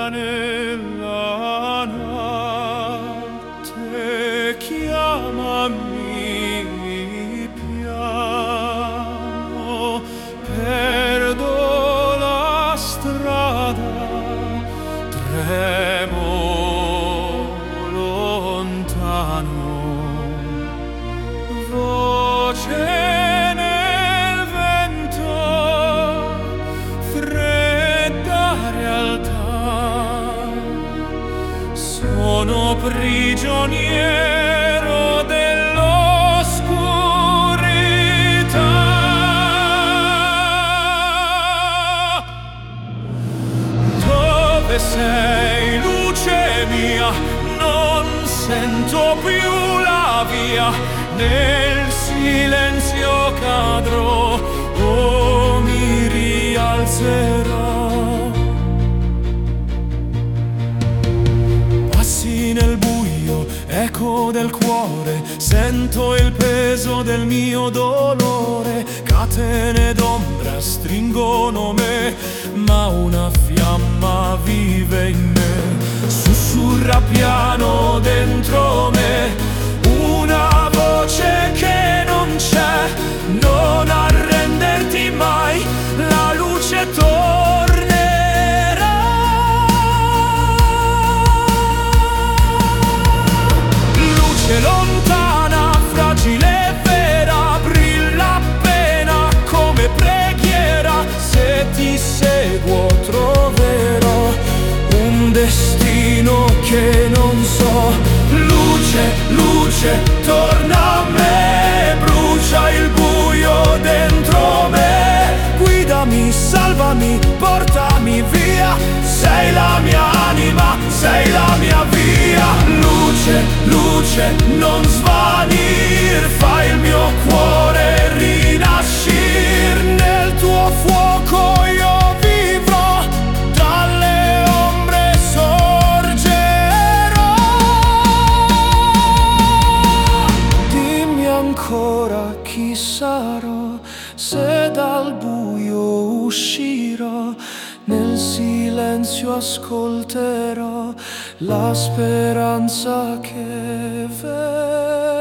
nella notte, chiamami piano, perdo la strada, tremo lontano, voce nel vento, fredda realtà, sono prigioniero dell'oscurità. Dove sei, luce mia? Non sento più la via, nel silenzio cadrò o mi rialzerò. Passi nel buio, eco del cuore, sento il peso del mio dolore. Catene d'ombra stringono me, ma una fiamma vive in me. Sussurra piano dentro me, una voce che non c'è. Non arrenderti mai, la luce tornerà. Luce lontana, fragile e vera, brilla appena come preghiera. Se ti seguo troverò un destino che non so. Luce, luce, torna a me, brucia il buio dentro me. Guidami, salvami, portami via, sei la mia anima, sei la mia via. Luce, luce, non svanir, fai il mio cuore rinascir. Nel tuo fuoco io vivrò, dalle ombre sorgerò. Dimmi ancora chi sarò, se dal buio uscirò. Nel silenzio ascolterò la speranza che vedo.